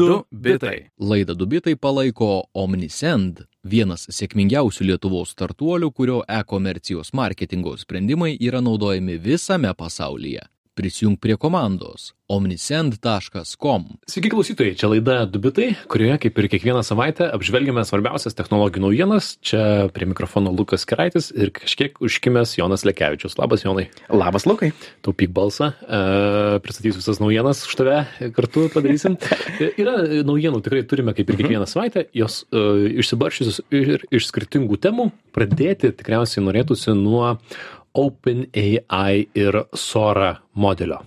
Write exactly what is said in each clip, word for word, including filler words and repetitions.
Du bitai. Laidą Du bitai palaiko Omnisend, vienas sėkmingiausių Lietuvos startuolių, kurio e-komercijos marketingo sprendimai yra naudojami visame pasaulyje. Prisijung prie komandos omnisend taškas com. Sveiki klausytojai, čia laida Du bitai, kurioje kaip ir kiekvieną savaitę apžvelgiame svarbiausias technologijų naujienas. Čia prie mikrofono Lukas Keraitis ir kažkiek užkimęs Jonas Lekevičius. Labas, Jonai. Labas, Lukai. Taupyk balsą, e, pristatysiu visas naujienas už tave, kartu padarysim. Yra naujienų, tikrai turime kaip ir kiekvieną savaitę, jos e, išsibarščiusios ir iš skirtingų temų. Pradėti tikriausiai norėtųsi nuo OpenAI ir Sora modelio.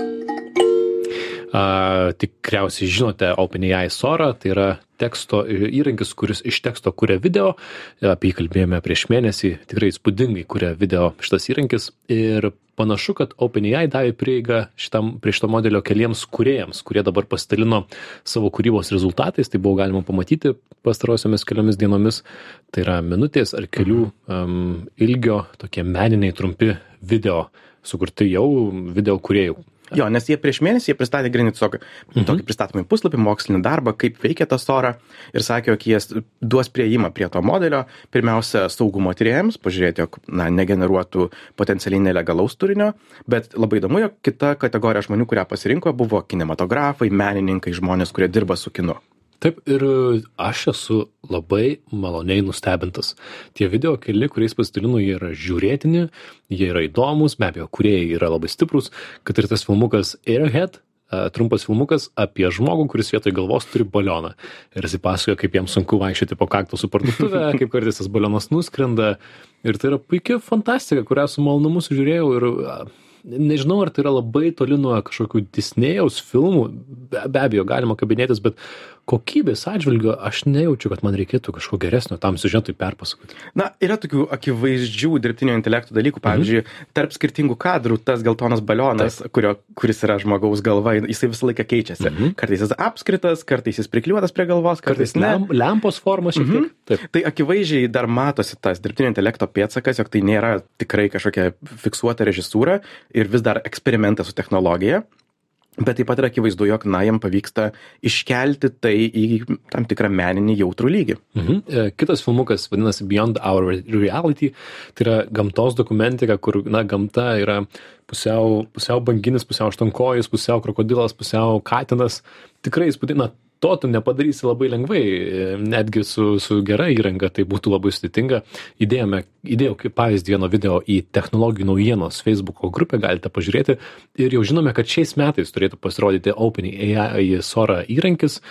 Uh, tikriausiai žinote OpenAI Sora, tai yra teksto įrankis, kuris iš teksto kuria video. Apie jį kalbėjome prieš mėnesį, tikrai įspūdingai kuria video šitas įrankis. Ir panašu, kad OpenAI davė prieigą šitam, prie šito modelio keliems kūrėjams, kurie dabar pasidalino savo kūrybos rezultatais. Tai buvo galima pamatyti pastarosiomis keliomis dienomis. Tai yra minutės ar kelių um, ilgio tokie meniniai trumpi video, sukurti jau video kūrėjų. Jo, nes jie prieš mėnesį jie pristatė grinį tiesiog mhm. tokį pristatomį puslapį, mokslinį darbą, kaip veikia ta Sora ir sakė, jog jie duos prieimą prie to modelio, pirmiausia, saugumo tyrėjams, pažiūrėti, jog na, negeneruotų potencialiai nelegalaus turinio, bet labai įdomu, jog kita kategorija žmonių, kurią pasirinko, buvo kinematografai, menininkai, žmonės, kurie dirba su kinu. Taip, ir aš esu labai maloniai nustebintas. Tie video keli, kuriais pasidalinu, jie yra žiūrėtini, jie yra įdomus, be abejo, kūrėjai yra labai stiprus, kad ir tas filmukas Airhead, trumpas filmukas apie žmogų, kuris vietoj galvos turi balioną. Ir jis pasakoja, kaip jam sunku vaikščioti po kaktusų parduotuvę, kaip kartais tas balionas nuskrenda. Ir tai yra puikia fantastika, kurią su malonumu sužiūrėjau ir nežinau, ar tai yra labai toli nuo kažkokių Disnėjaus filmų, be, be abejo, galima kabinėtis, bet kokybės atžvilgiu aš nejaučiu, kad man reikėtų kažko geresnio tam siužetui perpasakoti. Na, yra tokių akivaizdžių dirbtinio intelekto dalykų, pavyzdžiui, mhm. tarp skirtingų kadrų tas geltonas balionas, kurio, kuris yra žmogaus galva, jisai visą laiką keičiasi. Mhm. Kartais jis apskritas, kartais jis prikliuotas prie galvos, kartais, kartais ne. Lempos forma šiek tiek. Mhm. Taip. Tai akivaizdžiai dar matosi tas dirbtinio intelekto pėdsakas, jog tai nėra tikrai kažkokia fiksuota režisūra ir vis dar eksperimentas su technologija. Bet taip pat yra akivaizdu, jog na, jam pavyksta iškelti tai į tam tikrą meninį jautrų lygį. Mhm. Kitas filmukas vadinasi Beyond Our Reality. Tai yra gamtos dokumentika, kur na, gamta yra pusiau, pusiau banginis, pusiau aštuonkojis, pusiau krokodilas, pusiau katinas. Tikrai įspūdinga. To tu nepadarysi labai lengvai, netgi su, su gera įranga, tai būtų labai sudėtinga. Įdėjome, įdėjau kaip pavyzdį vieno video į technologijų naujienos Facebooko grupę, galite pažiūrėti. Ir jau žinome, kad šiais metais turėtų pasirodyti OpenAI Sora įrankis.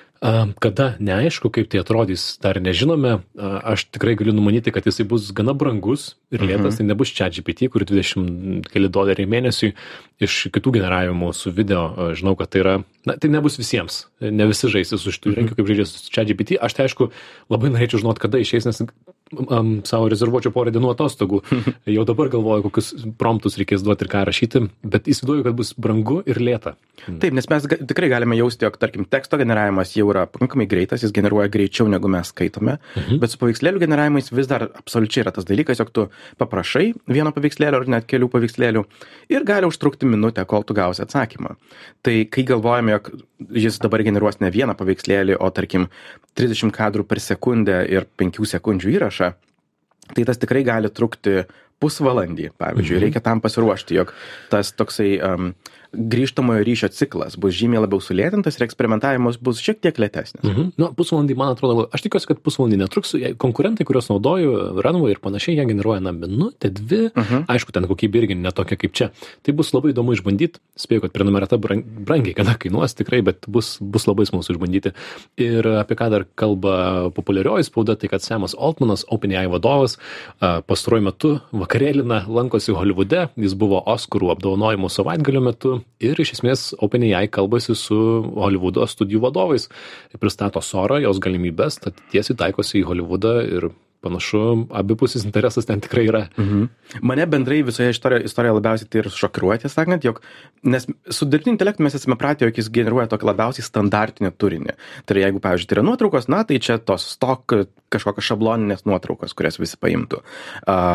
Kada neaišku, kaip tai atrodys, dar nežinome. Aš tikrai galiu numanyti, kad jisai bus gana brangus ir lėtas, mhm. tai nebus ChatGPT, kur dvidešimt keli doleriai mėnesiui. Iš kitų generavimų su video žinau, kad tai yra, na, tai nebus visiems. Ne visi žaisis už tų įrankių, kaip žaidžia su ChatGPT. Aš tai aišku labai norėčiau žinoti, kada išeis, nes um, savo rezervuočiau porą dienų atostogų. Jau dabar galvoju, kokius promptus reikės duoti ir ką rašyti, bet įsivaizduoju, kad bus brangu ir lėta. Taip, nes mes ga- tikrai galime jausti, jog, tarkim, teksto generavimas jau yra pakankamai greitas, jis generuoja greičiau, negu mes skaitome, mhm. bet su paveikslėlių generavimais vis dar absoliučiai yra tas dalykas, jog tu paprašai vieno paveikslėlio ar net kelių paveikslėlių ir gali užtrukti minutę, kol tu gausi atsakymą. Tai kai galvojame, jog jis dabar generuos ne vieną paveikslėlį, o tarkim trisdešimt kadrų per sekundę ir penkių sekundžių įrašą, tai tas tikrai gali trukti pusvalandį, pavyzdžiui. Mhm. Reikia tam pasiruošti, jog tas toksai um, grįžtamojo ryšio ciklas bus žymiai labiau sulėtintas ir eksperimentavimas bus šiek tiek lėtesnis. Mhm. Nu, pusvalandį, man atrodo, aš tikiuosi, kad pusvalandį netruks. Konkurentai, kuriuos naudoju, Runway ir panašiai, jie generuoja na minutę, dvi. Mhm. Aišku, ten kokybė irgi netokia kaip čia. Tai bus labai įdomu išbandyti. Spėju, kad prenumerata brang, brangiai kada kainuos tikrai, bet bus, bus labai smalsu išbandyti. Ir apie ką dar kalba populiarioji spauda, tai kad Samas Altmanas, OpenAI vadovas, pastaruoju metu vakarėlina, lankosi Holivude. Jis buvo Oskarų apdovanojimų savaitgalio metu. Ir iš esmės OpenAI kalbasi su Holivudo studijų vadovais. Pristato Sorą, jos galimybės, tad tiesiai taikosi į Holivudą ir panašu, abipusis interesas ten tikrai yra. Mhm. Mane bendrai visoje istorijoje, istorijoje labiausiai tai ir šokiruoja, tiesą sakant, jog, nes su dirbtiniu intelektu mes esame pratę, jog jis generuoja tokį labiausiai standartinį turinį. Tai jeigu, pavyzdžiui, tai yra nuotraukos, na, tai čia tos stok kažkokios šabloninės nuotraukos, kurias visi paimtų. Uh,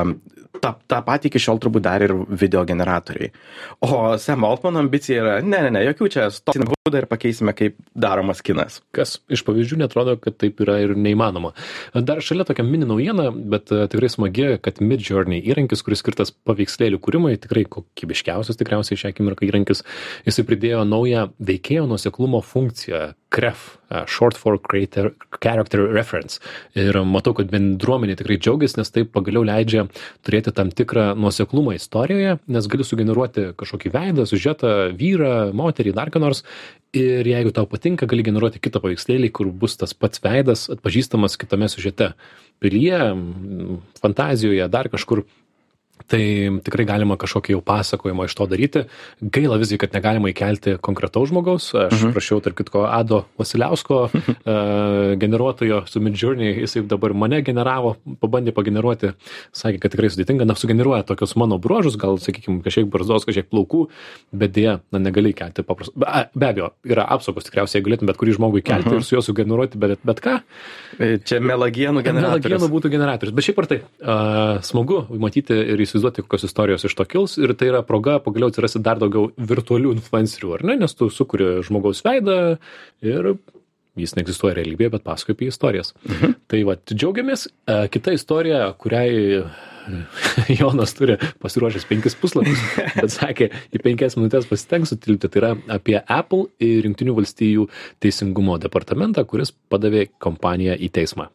tą, tą patį iki šiol turbūt dar ir video generatoriai. O Sam Altman ambicija yra, ne, ne, ne, jokių čia stosime būdą ir pakeisime, kaip daromas kinas. Kas iš pavyzdžių netrodo, kad taip yra ir neįmanoma. Dar šalia tokia mini naujiena, bet uh, tikrai smagi, kad Midjourney įrankis, kuris skirtas paveikslėlių kūrimui, tikrai kokybiškiausias tikriausiai šią akimirką įrankis, jisai pridėjo naują veikėjo nuoseklumo funkciją, C R E F, uh, Short for Creator, Character Reference. Ir matau, kad bendruomenė tikrai džiaugiasi, nes tai pagaliau leidžia turėti tam tikrą nuoseklumą istorijoje, nes gali sugeneruoti kažkokį veidą, siužetą, vyrą, moterį, dar ką nors. Ir jeigu tau patinka, gali generuoti kitą paveikslėlį, kur bus tas pats veidas atpažįstamas kitame siužete. Pilyje, fantazijoje, dar kažkur. Tai tikrai galima kažkokį jau pasakojimą iš to daryti. Gaila visgi, kad negalima įkelti konkretaus žmogaus. Aš uh-huh. prašiau, tarp kitko, Ado Vasiliausko uh, generuotojo su Midjourney, jisai dabar mane generavo, pabandė pageneruoti, sakė, kad tikrai sudėtinga, na, sugeneruoja tokius mano bruožus, gal, sakykime, kažkiek barzdos, kažkiek plaukų, bet dėja, na, negali įkelti paprastai. Be, be abejo, yra apsaugos tikriausiai, galėtum bet kurį žmogų įkelti uh-huh. ir su juo sugeneruoti, bet, bet ką. Čia melagienų generatorius. Melagienų būtų generatorius, bet šiaip ar tai uh, smagu matyti ir įsivaizduoti, kokios istorijos iš to kils, ir tai yra proga pagaliau atsirasti dar daugiau virtualių influencerių, ar ne, nes tu sukuri žmogaus veidą ir jis neegzistuoja realybėje, bet pasakoja apie istorijas. Mhm. Tai va, džiaugiamės. Kita istorija, kuriai Jonas turi pasiruošęs penkis puslapius, bet sakė, į penkias minutės pasitengs sutilpti, tai yra apie Apple ir Jungtinių valstijų teisingumo departamentą, kuris padavė kompaniją į teismą.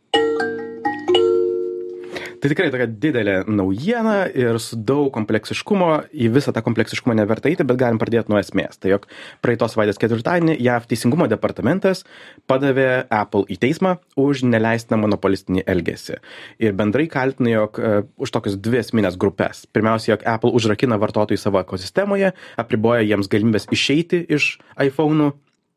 Tai tikrai tokia didelė naujiena ir su daug kompleksiškumo. Į visą tą kompleksiškumą neverta eiti, bet galim pradėti nuo esmės. Tai jog praeitos savaitės ketvirtadienį J A V teisingumo departamentas padavė Apple į teismą už neleistiną monopolistinį elgesį. Ir bendrai kaltina, jog uh, už tokias dvi esminės grupės. Pirmiausia, jog Apple užrakina vartotojų savo ekosistemoje, apriboja jiems galimybės išeiti iš iPhone'ų.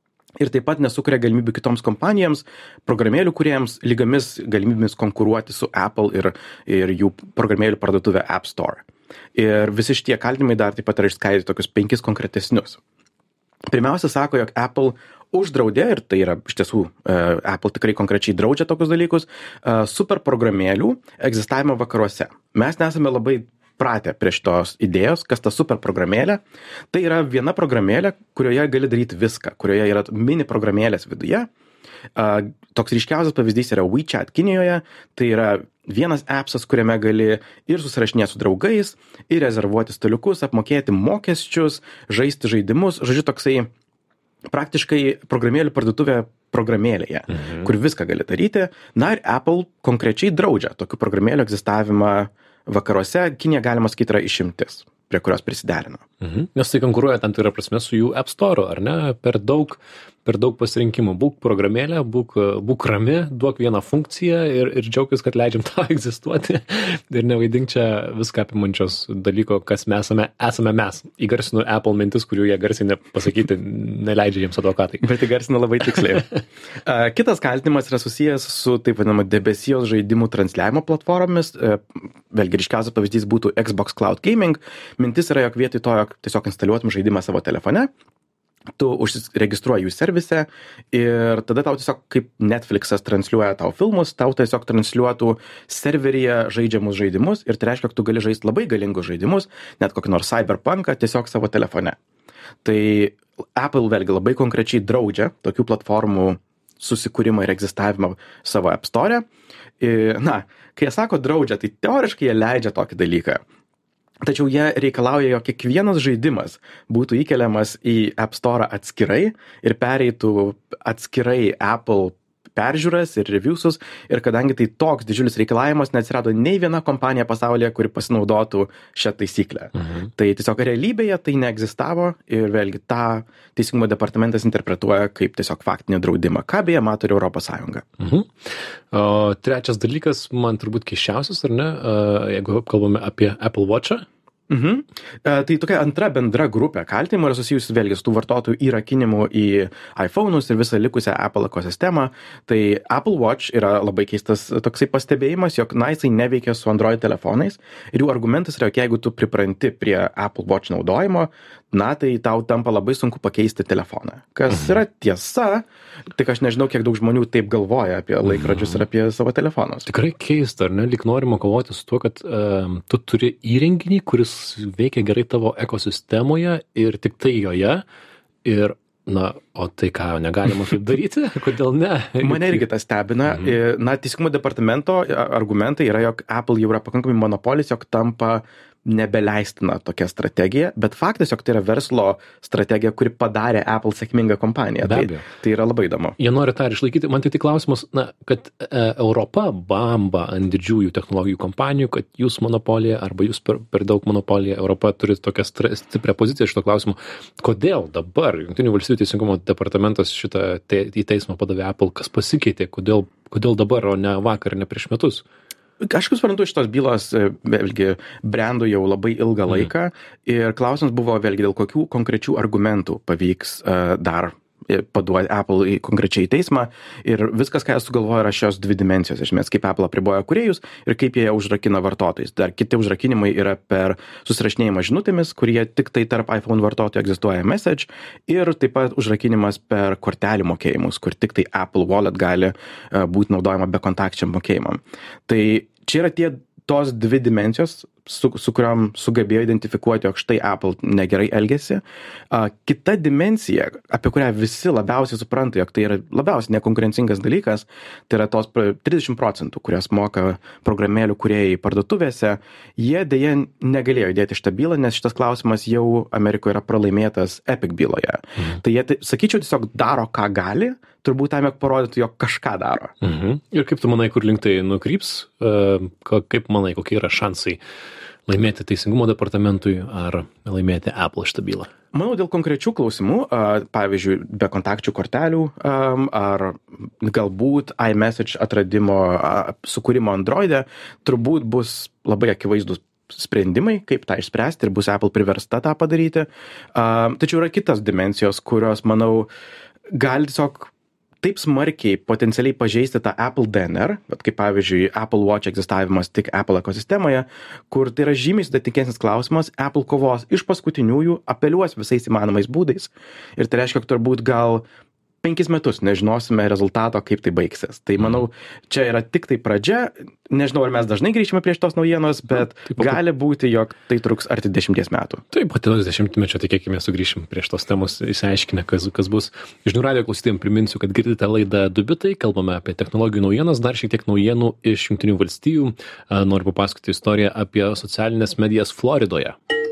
Ir taip pat nesukuria galimybių kitoms kompanijoms, programėlių kuriems lygomis galimybėmis konkuruoti su Apple ir, ir jų programėlių parduotuvė App Store. Ir visi šitie kaltinimai dar taip pat yra išskaidyti tokius penkis konkretesnius. Pirmiausia, sako, jog Apple uždraudė, ir tai yra iš tiesų, uh, Apple tikrai konkrečiai draudžia tokius dalykus, uh, super programėlių egzistavimą vakaruose. Mes nesame labai pratę prie šitos idėjos, kas ta super programėlė. Tai yra viena programėlė, kurioje gali daryti viską, kurioje yra mini programėlės viduje. Uh, toks ryškiausias pavyzdys yra WeChat Kinijoje. Tai yra vienas appsas, kuriame gali ir susirašinėti su draugais, ir rezervuoti staliukus, apmokėti mokesčius, žaisti žaidimus. Žodžiu, toksai praktiškai programėlių parduotuvė programėlėje, mhm. kur viską gali daryti. Na ir Apple konkrečiai draudžia tokių programėlių egzistavimą vakaruose. Kinija, galima sakyti, yra išimtis, prie kurios prisiderino. Mhm. Nes tai konkuruoja tam tikrą prasme su jų App Store, ar ne? Per daug, per daug pasirinkimų. Būk programėlė, būk, būk rami, duok vieną funkciją ir, ir džiaugis, kad leidžiam tą egzistuoti. Ir nevaidink čia viską apimančios dalyko, kas mes esame, esame mes. Įgarsinu Apple mintis, kurių jie garsiai nepasakyti, neleidžia jiems advokatai. Bet įgarsinu labai tiksliai. Kitas kaltinimas yra susijęs su taip vadinama debesijos žaidimų transliavimo platformomis. Vėlgi ryškiausias pavyzdys būtų Xbox Cloud Gaming. Mintis yra, jog vietoj to, jog tiesiog instaliuotum žaidimą savo telefone, tu užsiregistruoji jų servise ir tada tau tiesiog kaip Netflixas transliuoja tau filmus, tau tiesiog transliuotų serveryje žaidžiamus žaidimus ir tai reiškia, kad tu gali žaisti labai galingus žaidimus, net kokį nors Cyberpunką tiesiog savo telefone. Tai Apple vėlgi labai konkrečiai draudžia tokių platformų susikūrimą ir egzistavimą savo App Store. Na, kai jie sako draudžia, tai teoriškai jie leidžia tokį dalyką. Tačiau jie reikalauja, jog kiekvienas žaidimas būtų įkeliamas į App Store atskirai ir pereitų atskirai Apple peržiūras ir reviewsus. Ir kadangi tai toks didžiulis reikalavimas, neatsirado nei viena kompanija pasaulyje, kuri pasinaudotų šią taisyklę. Mhm. Tai tiesiog realybėje tai neegzistavo ir vėlgi tą teisingumo departamentas interpretuoja kaip tiesiog faktinį draudimą, ką beje mato ir Europos Sąjunga. Mhm. O, trečias dalykas, man turbūt keisčiausias, ar ne, jeigu kalbame apie Apple Watch'ą. Mhm. E, tai tokia antra bendra grupė kaltinimų yra susijusi vėlgi su tų vartotojų įrakinimu į iPhone'us ir visą likusią Apple ekosistemą. Tai Apple Watch yra labai keistas toksai pastebėjimas, jog na, jisai neveikia su Android telefonais ir jų argumentas yra, jog jeigu tu pripranti prie Apple Watch naudojimo, na, tai tau tampa labai sunku pakeisti telefoną. Kas yra tiesa, tik aš nežinau, kiek daug žmonių taip galvoja apie laikrodžius ir apie savo telefonus. Tikrai keista, ar ne? Lyg norima kovoti su tuo, kad um, tu turi įrenginį, kuris veikia gerai tavo ekosistemoje ir tik tai joje. Ir, na, o tai ką, negalima taip daryti? Kodėl ne? Mane irgi tas stebina. Mhm. Na, Teisingumo departamento argumentai yra, jog Apple jau yra pakankamai monopolis, jog tampa nebeleistina tokia strategija, bet faktas, jog tai yra verslo strategija, kuri padarė Apple sėkmingą kompaniją. Tai, tai yra labai įdomu. Jie nori tą ir išlaikyti. Man tai tik klausimas, na, kad e, Europa bamba ant didžiųjų technologijų kompanijų, kad jūs monopolija arba jūs per, per daug monopolija. Europa turi tokią stiprią poziciją šito klausimu. Kodėl dabar Jungtinių valstybių teisingumo departamentas šitą te, į teismą padavė Apple? Kas pasikeitė? Kodėl, kodėl dabar, o ne vakar, ne prieš metus? Aš kaip suprantu, šitos bylos vėlgi brendo jau labai ilgą laiką ir klausimas buvo vėlgi dėl kokių konkrečių argumentų pavyks uh, dar paduoti Apple į konkrečiai į teismą ir viskas, ką jie sugalvojo, yra šios dvi dimensijos, iš esmės, kaip Apple apriboja kūrėjus ir kaip jie užrakina vartotojus. Dar kiti užrakinimai yra per susirašinėjimą žinutėmis, kurie tik tai tarp iPhone vartotojų egzistuoja Message ir taip pat užrakinimas per kortelių mokėjimus, kur tik tai Apple Wallet gali uh, būti naudojama bekontakčiam mokėjimam. Tai čia yra tie tos dvi dimensijos, su, su kuriam sugebėjo identifikuoti, jog štai Apple negerai elgėsi. Uh, kita dimensija, apie kurią visi labiausiai supranta, jog tai yra labiausiai nekonkurencingas dalykas, tai yra tos trisdešimt procentų, kurias moka programėlių kūrėjai parduotuvėse, jie dėja negalėjo įdėti šitą bylą, nes šitas klausimas jau Amerikoje yra pralaimėtas Epic byloje. Mhm. Tai jie, tai, sakyčiau, tiesiog daro, ką gali, turbūt tam, jog parodytų, jog kažką daro. Mhm. Ir kaip tu manai, kur link tai nukryps? Kaip manai, kokie yra šansai laimėti Teisingumo departamentui ar laimėti Apple šitą bylą? Manau, dėl konkrečių klausimų, pavyzdžiui, be kontakčių kortelių ar galbūt iMessage atradimo, sukūrimo Android'e, turbūt bus labai akivaizdus sprendimai, kaip tą išspręsti ir bus Apple priversta tą padaryti. Tačiau yra kitas dimensijos, kurios, manau, gali tiesiog taip smarkiai potencialiai pažeisti tą Apple D N R, bet kaip pavyzdžiui Apple Watch egzistavimas tik Apple ekosistemoje, kur tai yra žymiai sudėtingesnis klausimas, Apple kovos iš paskutiniųjų, apeliuos visais įmanomais būdais ir tai reiškia, kad turbūt gal penkis metus nežinosime rezultato, kaip tai baigsis. Tai manau, čia yra tik tai pradžia, nežinau, ar mes dažnai grįžime prie šitos naujienos, bet taip, gali būti, jog tai truks arti dešimties metų. Taip, atėnus dešimtmečio, tikėkime, sugrįšim prie šitos temos, įsiaiškinę, kas, kas bus. Žinių radijo klausytėjams priminsiu, kad girdite laidą Du bitai, kalbame apie technologijų naujienas, dar šiek tiek naujienų iš Jungtinių valstijų. Noriu papasakoti istoriją apie socialinės medijas Floridoje.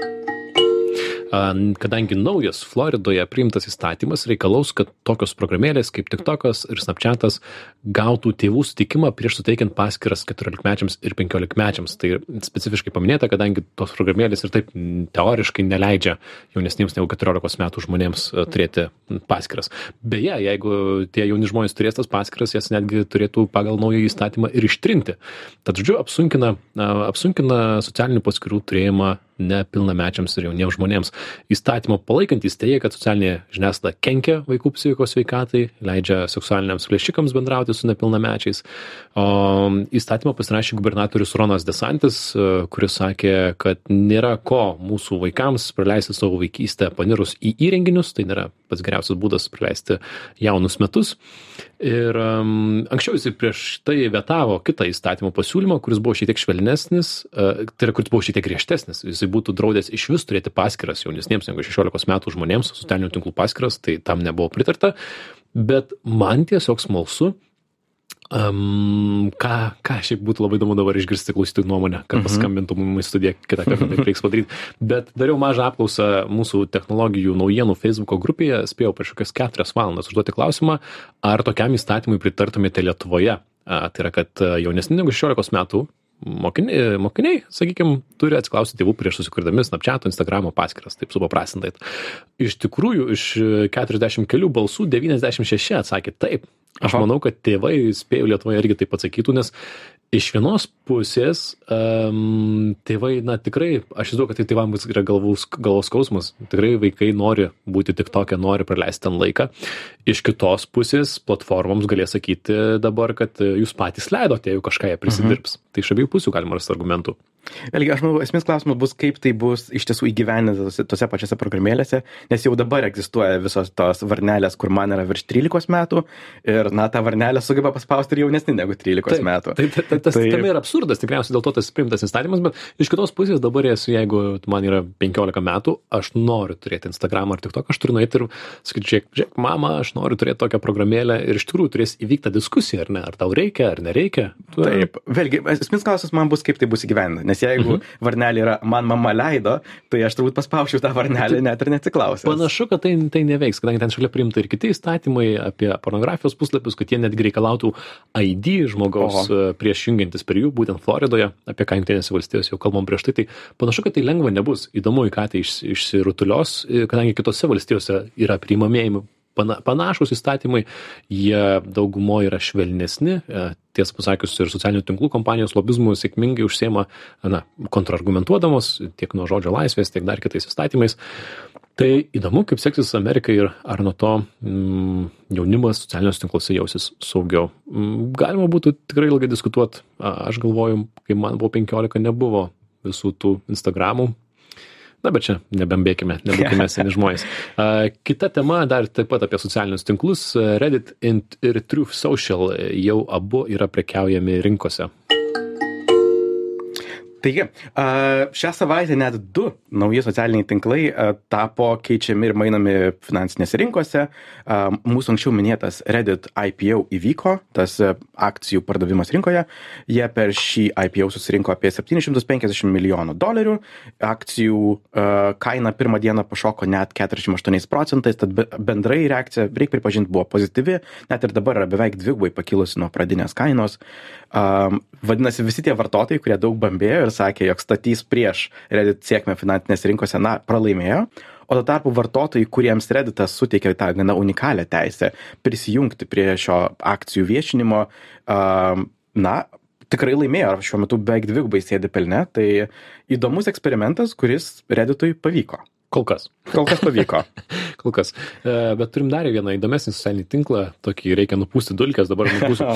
Kadangi naujas Floridoje priimtas įstatymas reikalaus, kad tokios programėlės kaip TikTokas ir Snapchatas gautų tėvų sutikimą prieš suteikiant paskyras keturiolikmečiams ir penkiolikmečiams. Tai specifiškai paminėta, kadangi tos programėlės ir taip teoriškai neleidžia jaunesniems negu keturiolikos metų žmonėms turėti paskyras. Beje, jeigu tie jauni žmonės turės tas paskyras, jas netgi turėtų pagal naują įstatymą ir ištrinti. Tad, žodžiu, apsunkina, apsunkina socialinių paskyrų turėjimą nepilnamečiams ir jauniems žmonėms. Įstatymo palaikantys teigia, kad socialinė žiniasklaida kenkia vaikų psichikos sveikatai, leidžia seksualiniams plėšikams bendrauti su nepilnamečiais. O įstatymą pasirašė gubernatorius Ronas DeSantis, kuris sakė, kad nėra ko mūsų vaikams praleisti savo vaikystę panirus į įrenginius, tai nėra pats geriausias būdas praleisti jaunus metus. Ir um, anksčiau jisai prieš tai vetavo kitą įstatymo pasiūlymą, kuris buvo šiek tiek švelnesnis, uh, tai yra, kuris buvo šiek tiek griežtesnis. Jisai būtų draudęs iš vis turėti paskyras jaunesniems negu šešiolikos metų žmonėms, socialinių tinklų paskyras, tai tam nebuvo pritarta. Bet man tiesiog smalsu, um, ką, ką šiaip būtų labai įdomu dabar išgirsti klausytojų nuomonę, kad mhm. paskambintų mums į studiją, kitą kartą taip reiks padaryti. Bet dariau mažą apklausą mūsų technologijų naujienų Facebooko grupėje, spėjau prieš kokias keturias valandas užduoti klausimą, ar tokiam įstatymui pritartumėte Lietuvoje. A, tai yra, kad jaunesni negu šešiolikos metų Mokiniai, mokiniai, sakykime, turi atsiklausyti tėvų prieš susikurdami Snapchato, Instagramo paskyras, taip supaprastintai. Iš tikrųjų, iš keturiasdešimt kelių balsų devyniasdešimt šeši atsakė taip. Aš Aha. manau, kad tėvai, spėjau Lietuvoje irgi taip atsakytų, nes iš vienos pusės um, tėvai, na tikrai, aš įsivaizduoju, kad tai tėvams yra galvos, galvos skausmas. Tikrai vaikai nori būti tik tokie, nori praleisti ten laiką. Iš kitos pusės platformoms galės sakyti dabar, kad jūs patys leidote, jeigu kažką jie prisidirbs. Mhm. Tai iš abiejų pusių galima rasti argumentų. Vėlgi, aš manau, esmės klausimas bus, kaip tai bus iš tiesų įgyvendinta tose, tose pačiose programėlėse, nes jau dabar egzistuoja visos tos varnelės, kur man yra virš trylikos metų ir, na, ta varnelė sugeba paspausti ir jaunesni negu trylikos Taip, metų. Tai, tai, tai, tas Tai- tame yra absurdas, tikriausiai dėl to tas priimtas įstatymas, bet iš kitos pusės dabar esu, jeigu man yra penkiolika metų, aš noriu turėti Instagramą ar TikTok, aš turiu nueiti ir sakyti, žiūrėk, žiūrėk, mama, aš noriu turėti tokią programėlę ir iš tikrųjų turės įvykti diskusija, ar ne, ar tau reikia, ar nereikia. Tu... Taip, vėlgi, esminis klausimas man bus, kaip tai bus įgyvendinta, nes jeigu mhm. varnelė yra man mama leido, tai aš turbūt paspaučiau tą varnelę net ir neatsiklausęs. Panašu, kad tai, tai neveiks, kadangi ten šalia priimta ir kiti įstatymai apie pornografijos puslapius, kad jie netgi reikalautų I D žmogaus Oho. prieš jungiantis prie jų, būtent Floridoje, apie ką Jungtinėse valstijose jau kalbam prieš tai, tai panašu, kad tai lengva nebus. Įdomu, į ką tai iš, išsirutulios, kadangi kitose valstijose yra priimamėjami pana, panašus įstatymai, jie daugumo yra švelnesni, tiesą pasakius ir socialinių tinklų kompanijos lobizmų sėkmingai užsiema, na, kontrargumentuodamos tiek nuo žodžio laisvės, tiek dar kitais įstatymais. Tai įdomu, kaip seksis Amerikai ir ar nuo to mm, jaunimas socialiniuose tinkluose jausis saugiau. Mm, galima būtų tikrai ilgai diskutuoti. Aš galvoju, kai man buvo penkiolika, nebuvo visų tų Instagramų. Na, bet čia nebembėkime, nebūkime seni žmonės. Uh, kita tema dar taip pat apie socialinius tinklus. Reddit ir Truth Social jau abu yra prekiaujami rinkose. Taigi, šią savaitę net du nauji socialiniai tinklai tapo keičiami ir mainami finansinėse rinkose. Mūsų anksčiau minėtas Reddit I P O įvyko, tas akcijų pardavimas rinkoje. Jie per šį I P O susirinko apie septynis šimtus penkiasdešimt milijonų dolerių. Akcijų kaina pirmą dieną pašoko net keturiasdešimt aštuoniais procentais, tad bendrai reakcija, reikia pripažinti, buvo pozityvi. Net ir dabar yra beveik dvigubai pakilusi nuo pradinės kainos. Vadinasi, visi tie vartotojai, kurie daug bambėjo ir sakė, jog statys prieš Reddit sėkmę finansinėse rinkose, na, pralaimėjo. O tuo tarpu vartotojai, kuriems Redditas suteikia tą gana unikalią teisę prisijungti prie šio akcijų viešinimo, na, tikrai laimėjo, šiuo metu beveik dvigubai sėdi pelne. Tai įdomus eksperimentas, kuris Redditui pavyko. Kol kas. Kol kas pavyko. Kol kas. Bet turim dar vieną įdomesnį socialinį tinklą, tokį reikia nupūsti dulkes, dabar nupūsiu.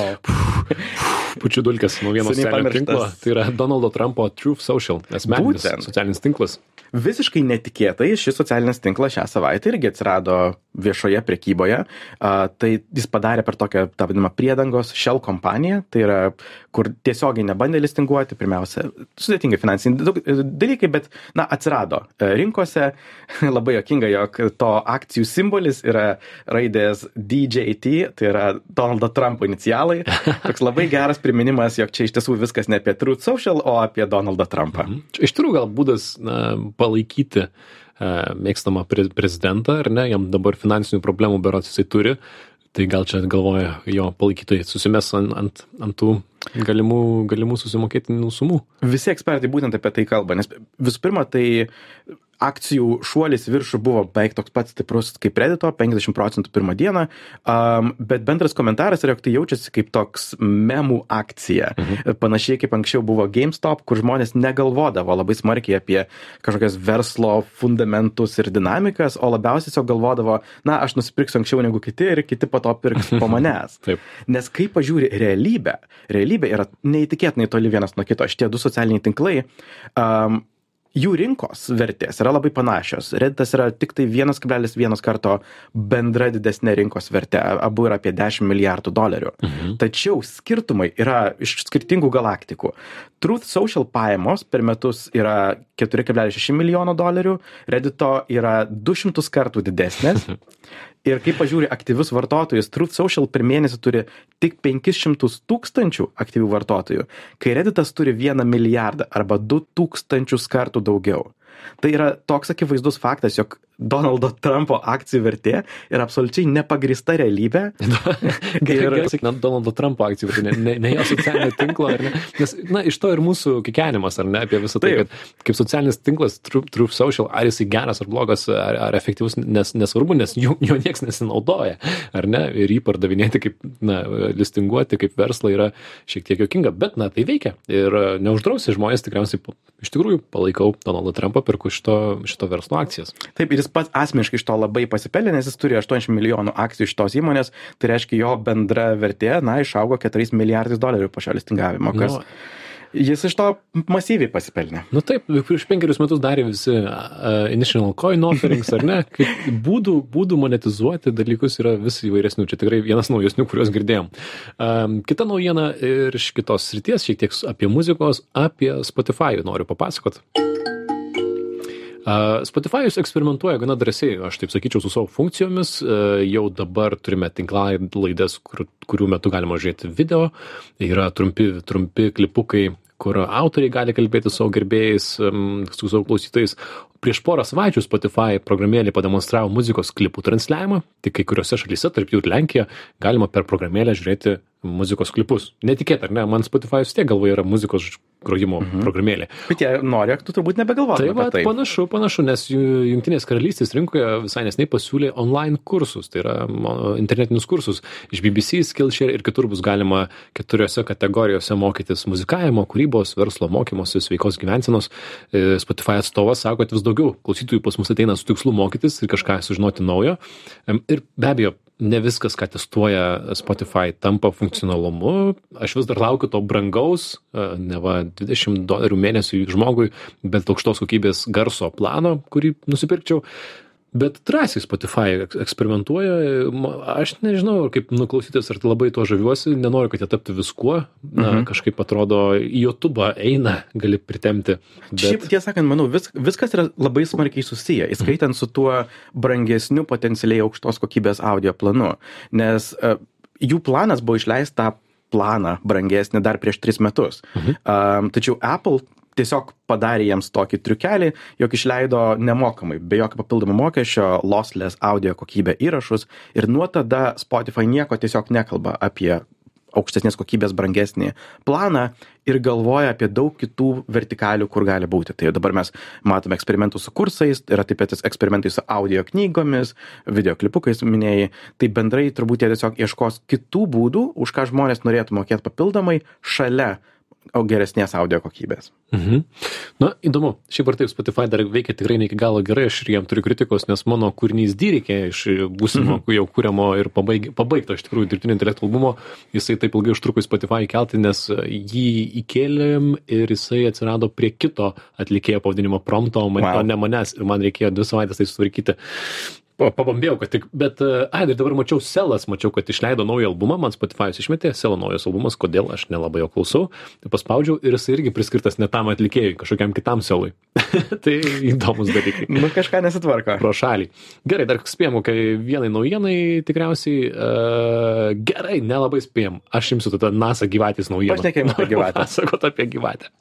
Pučiu dulkes nuo vieno socialinio tinklo. Tai yra Donaldo Trumpo Truth Social, asmeninis socialinis tinklas. Visiškai netikėtai šis socialinis tinklas šią savaitę irgi atsirado viešoje prekyboje. Tai jis padarė per tokią, tą vadinamą, priedangos shell kompaniją. Tai yra, kur tiesiogiai nebandė listinguoti, pirmiausia, sudėtingai finansiniai dalykai, bet, na, atsirado rinkose. Labai juokinga, jog to akcijų simbolis yra raidės D J T, tai yra Donaldo Trumpo inicialai. Toks labai geras priminimas, jog čia iš tiesų viskas ne apie Truth Social, o apie Donaldą Trumpą. Mhm. Iš tikrųjų gal būdas, na, palaikyti uh, mėgstamą pre prezidentą, ar ne, jam dabar finansinių problemų berods jisai turi, tai gal čia galvoja jo palaikytojai susimes ant, ant, ant tų galimų, galimų susimokėtinų sumų. Visi ekspertai būtent apie tai kalba, nes visų pirma, tai akcijų šuolis viršų buvo beveik toks pats stiprus kaip Reddito, penkiasdešimt procentų pirmą dieną, um, bet bendras komentaras yra, jog tai jaučiasi kaip toks memų akcija. Mhm. Panašiai kaip anksčiau buvo GameStop, kur žmonės negalvodavo labai smarkiai apie kažkokias verslo fundamentus ir dinamikas, o labiausiai tiesiog galvodavo, na, aš nusipirksiu anksčiau negu kiti ir kiti po to pirks po manęs. Taip. Nes kai pažiūri realybę, realybė yra neįtikėtinai toli vienas nuo kito. Šitie du socialiniai tinklai, um, jų rinkos vertės yra labai panašios. Redditas yra tik tai vienas kablelis vienas karto bendra didesnė rinkos vertė. Abu yra apie dešimt milijardų dolerių. Mhm. Tačiau skirtumai yra iš skirtingų galaktikų. Truth Social pajamos per metus yra keturi kablelis šeši milijono dolerių. Reddito yra du šimtus kartų didesnės. Ir kai pažiūri aktyvius vartotojus, Truth Social per mėnesį turi tik penkis šimtus tūkstančių aktyvių vartotojų, kai Redditas turi vieną milijardą arba du tūkstančius kartų daugiau. Tai yra toks akivaizdus faktas, jog Donaldo Trumpo akcijų vertė yra absoliučiai nepagrįsta realybė. Gerai, na, Donaldo Trumpo akcijų vertė, ne, ne, ne jo socialinio tinklo, ar ne? Nes, na, iš to ir mūsų kikenimas, ar ne, apie visą tai, kad kaip socialinis tinklas, Truth, Truth Social, ar jisai geras ar blogas, ar, ar efektyvus, nes, nesvarbu, nes jo, jo nieks nesinaudoja, ar ne? Ir jį pardavinėti kaip, na, listinguoti kaip verslą yra šiek tiek juokinga, bet, na, tai veikia. Ir neuždrausi žmonės tikriausiai, iš tikrųjų, palaikau Donaldą Trumpą, perku šito, šito verslo akcijas. Taip, ir jis pats asmeniškai iš to labai pasipelnė, nes jis turi aštuoniasdešimt milijonų akcijų šitos įmonės, tai reiškia jo bendra vertė, na, išaugo keturiais milijardais dolerių po šio listingavimo, kas, no. Jis iš to masyviai pasipelnė. Nu taip, prieš penkerius metus darė visi uh, initial coin offerings, ar ne? Kaip būdų, būdų monetizuoti dalykus yra vis įvairesnių. Čia tikrai vienas naujesnių, kuriuos girdėjom. Um, kita naujiena ir iš kitos srities, šiek tiek apie muzikos, apie Spotify noriu papasakot. Uh, Spotify'us eksperimentuoja gana drąsiai, aš taip sakyčiau, su savo funkcijomis. Uh, jau dabar turime tinklalaides, kur, kurių metu galima žiūrėti video. Yra trumpi, trumpi klipukai, kur autoriai gali kalbėti su savo gerbėjais, um, su savo klausytojais. Prieš porą savaičių Spotify programėlė pademonstravo muzikos klipų transliavimą, tik kai kuriuose šalyse, tarp jų ir Lenkija, galima per programėlę žiūrėti muzikos klipus. Netikėta, ar ne? Man Spotify vis tiek galvoje yra muzikos grojimo mhm. programėlė. Bet jie nori, tu turbūt nebegalvotum tai, apie tai. Panašu, panašu, nes Jungtinės karalystės rinkoje visai nesnei pasiūlė online kursus, tai yra internetinius kursus. Iš B B C, Skillshare ir kitur bus galima keturiose kategorijose mokytis muzikavimo, kūrybos, verslo mokymosi, sveikos gyvensenos. Spotify atstovas sako, kad vis daugiau klausytojų pas mus ateina su tikslu mokytis ir kažką sužinoti naujo. Ir be abejo, ne viskas, ką testuoja Spotify, tampa funkcionalumu. Aš vis dar laukiu to brangaus, neva dvidešimt dolerių mėnesiui žmogui, bet aukštos kokybės garso plano, kurį nusipirkčiau. Bet drąsiai Spotify eksperimentuoja. Aš nežinau, kaip nuklausytis, ar labai to žaviuosi. Nenoriu, kad jie taptų viskuo. Na, mhm. kažkaip atrodo, į YouTube'ą eina, gali pritemti. Bet... Šiaip, tiesą sakant, manau, vis, viskas yra labai smarkiai susiję, įskaitant su tuo brangesniu potencialiai aukštos kokybės audio planu. Nes uh, jų planas buvo išleisti tą planą brangesnį dar prieš tris metus. Mhm. Uh, tačiau Apple tiesiog padarė jiems tokį triukelį, jog išleido nemokamai, be jokio papildomo mokesčio, lossless audio kokybę įrašus ir nuo tada Spotify nieko tiesiog nekalba apie aukštesnės kokybės brangesnį planą ir galvoja apie daug kitų vertikalių, kur gali būti. Tai dabar mes matome eksperimentų su kursais, yra taip pat eksperimentai su audio knygomis, videoklipukais minėjai. Tai bendrai turbūt jie tiesiog ieškos kitų būdų, už ką žmonės norėtų mokėti papildomai šalia geresnės audio kokybės. Mhm. Na, įdomu. Šiaip ar taip, Spotify dar veikia tikrai ne iki galo gerai, aš ir jam turiu kritikos, nes mano kūrinys D reikėjo iš būsimo, mhm. jau kūriamo ir pabaig, pabaigto iš tikrųjų dirbtinio intelekto albumo. Jisai taip ilgai užtruko į Spotify kelti, nes jį įkėlėm ir jisai atsirado prie kito atlikėjo pavadinimo prompto, man, wow. ne manęs, ir man reikėjo dvi savaitės tai sutvarkyti. Pabambėjau, kad tik, bet, ai, ir dabar mačiau Selas, mačiau, kad išleido naują albumą, man Spotify'us išmetė, Selo naujas albumas, kodėl aš nelabai jo klausau, tai paspaudžiau ir jis irgi priskirtas ne tam atlikėjui, kažkokiam kitam Selui. Tai įdomus dalykai. Nu, kažką nesitvarko. Pro šalį. Gerai, dar spėjom, kai vienai naujienai tikriausiai, uh, gerai, nelabai spėjom. Aš imsiu tada NASA gyvatės naujieną. Pašnekėjom apie gyvatę. Pasakot apie gyvatę.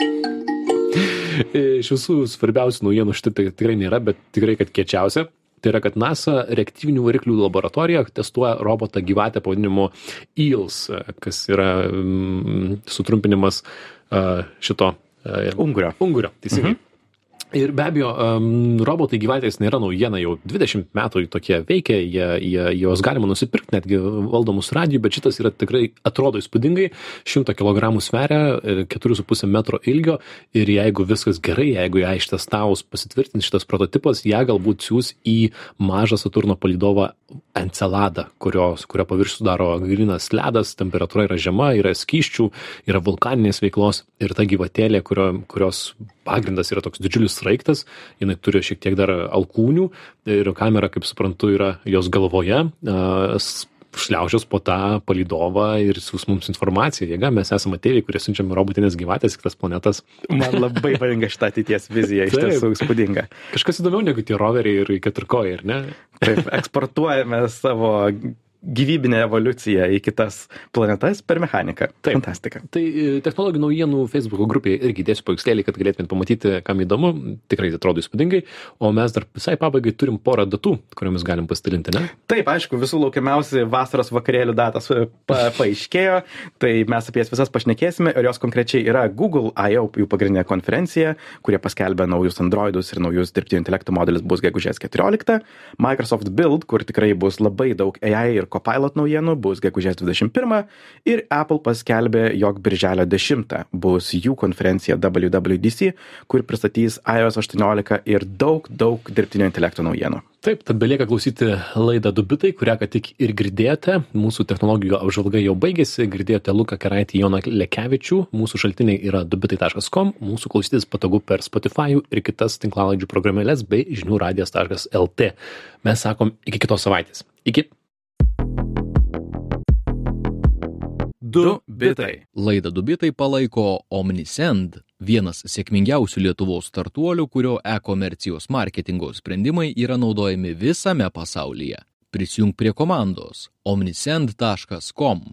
Iš visų svarbiausių naujienų šitai tikrai nėra, bet tikrai, kad kiečiausia. Tai yra, kad NASA reaktyvinių variklių laboratorija testuoja robotą gyvatę pavadinimu E A L S, kas yra mm, sutrumpinimas uh, šito uh, ungurio. Ungurio, teisingai. Mhm. Ir be abejo, um, robotai gyvatės nėra naujiena, jau dvidešimt metų tokie veikia, jie, jie, juos galima nusipirkti, netgi valdomus radijų, bet šitas yra tikrai atrodo įspūdingai, šimtą kilogramų sveria, keturi su puse metro ilgio ir jeigu viskas gerai, jeigu ją ištestavus pasitvirtins šitas prototipas, ją galbūt siūs į mažą Saturno palydovą Enceladą, kurios, kurio paviršių sudaro grynas ledas, temperatūra yra žema, yra skysčių, yra vulkaninės veiklos ir ta gyvatėlė, kurio, kurios pagrindas yra toks didžiulis sraigtas, jinai turi šiek tiek dar alkūnių ir kamera, kaip suprantu, yra jos galvoje, šliaužios po tą palydovą ir siūs mums informaciją. Jėga, mes esame ateiviai, kurie siunčiam robotinės gyvatės į kitas planetas. Man labai patinka šitą ateities viziją, iš tiesų įspūdinga. Kažkas įdomiau negu tie roveriai ir keturkojai, ar ne? Taip, eksportuojame savo gyvybinę evoliuciją į kitas planetas per mechaniką. Taip. Fantastika. Tai technologijų naujienų Facebook'o grupėje irgi dėsiu paveikslėlį, kad galėtumėt pamatyti, kam įdomu. Tikrai atrodo įspūdingai. O mes dar visai pabaigai turim porą datų, kuriomis galim pasidalinti, ne? Taip, aišku, visų laukiamiausi vasaros vakarėlių datas pa, paaiškėjo. Tai mes apie jas visas pašnekėsime ir jos konkrečiai yra Google I O, jų pagrindinė konferencija, kurie paskelbė naujus Androidus ir naujus dirbtinio intelekto modelis bus gegužės keturioliktą. Microsoft Build, kur tikrai bus labai daug A I ir Copilot naujienų bus gegužės dvidešimt pirmą ir Apple paskelbė, jog birželio dešimtą bus jų konferencija W W D C, kur pristatys iOS aštuoniolika ir daug, daug dirbtinio intelekto naujienų. Taip, tad belieka klausyti laidą du bitai, kurią ką tik ir girdėjote. Mūsų technologijų apžvalga jau baigėsi, girdėjote Luką Keraitį, Joną Lekevičių. Mūsų šaltiniai yra du bitai taškas com, mūsų klausytis patogu per Spotify ir kitas tinklalaidžių programėles bei žinių radijas taškas L T. Mes sakom iki kitos savaitės. Iki. Du bitai. Laidą du bitai palaiko Omnisend, vienas sėkmingiausių Lietuvos startuolių, kurio e-komercijos marketingo sprendimai yra naudojami visame pasaulyje. Prisijunk prie komandos omnisend taškas com.